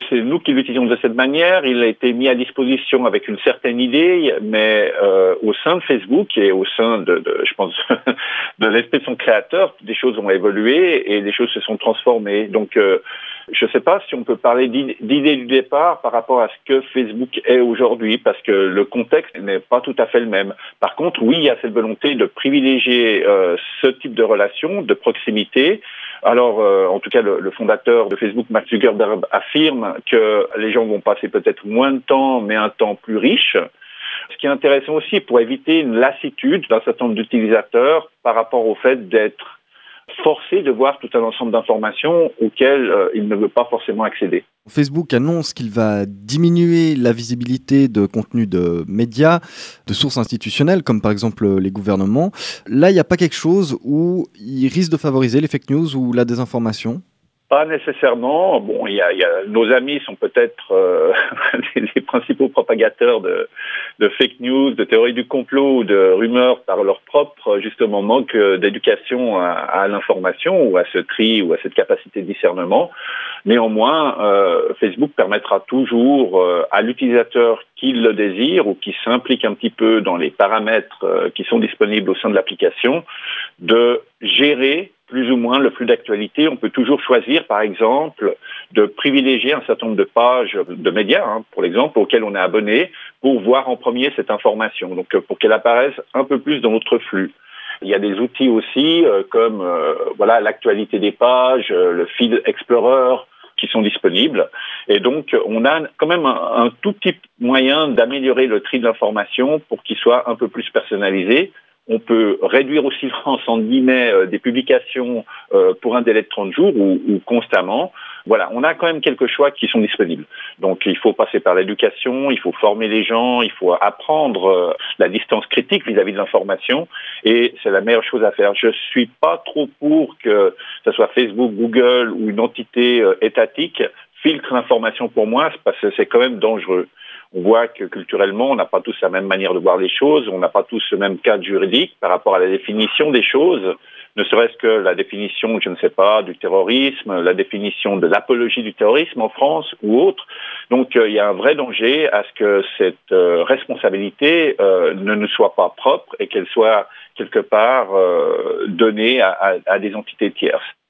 c'est nous qui l'utilisons de cette manière. Il a été mis à disposition avec une certaine idée, mais au sein de Facebook et au sein je pense, de l'esprit de son créateur, des choses ont évolué et des choses se sont transformées. Donc, je ne sais pas si on peut parler d'idée du départ par rapport à ce que Facebook est aujourd'hui, parce que le contexte n'est pas tout à fait le même. Par contre, oui, il y a cette volonté de privilégier ce type de relation, de proximité. Alors, en tout cas, le fondateur de Facebook, Mark Zuckerberg, affirme que les gens vont passer peut-être moins de temps, mais un temps plus riche. Ce qui est intéressant aussi pour éviter une lassitude d'un certain nombre d'utilisateurs par rapport au fait d'être forcé de voir tout un ensemble d'informations auxquelles il ne veut pas forcément accéder. Facebook annonce qu'il va diminuer la visibilité de contenus de médias, de sources institutionnelles, comme par exemple les gouvernements. Là, il n'y a pas quelque chose où il risque de favoriser les fake news ou la désinformation ? Pas nécessairement. Bon, nos amis sont peut-être les principaux propagateurs de fake news, de théories du complot ou de rumeurs par leur propre, justement, manque d'éducation à l'information ou à ce tri ou à cette capacité de discernement. Néanmoins, Facebook permettra toujours à l'utilisateur qui le désire ou qui s'implique un petit peu dans les paramètres qui sont disponibles au sein de l'application de gérer plus ou moins le flux d'actualité. On peut toujours choisir, par exemple, de privilégier un certain nombre de pages de médias, pour l'exemple, auxquelles on est abonné, pour voir en premier cette information, donc pour qu'elle apparaisse un peu plus dans notre flux. Il y a des outils aussi comme l'actualité des pages, le Feed Explorer, qui sont disponibles. Et donc, on a quand même un tout petit moyen d'améliorer le tri de l'information pour qu'il soit un peu plus personnalisé. On peut réduire au silence, en guillemets, des publications pour un délai de 30 jours ou constamment. Voilà, on a quand même quelques choix qui sont disponibles. Donc, il faut passer par l'éducation, il faut former les gens, il faut apprendre la distance critique vis-à-vis de l'information et c'est la meilleure chose à faire. Je suis pas trop pour que ce soit Facebook, Google ou une entité étatique filtre l'information pour moi, parce que c'est quand même dangereux. On voit que culturellement, on n'a pas tous la même manière de voir les choses, on n'a pas tous le même cadre juridique par rapport à la définition des choses, ne serait-ce que la définition, je ne sais pas, du terrorisme, la définition de l'apologie du terrorisme en France ou autre. Donc, il y a un vrai danger à ce que cette responsabilité ne nous soit pas propre et qu'elle soit quelque part donnée à des entités tierces.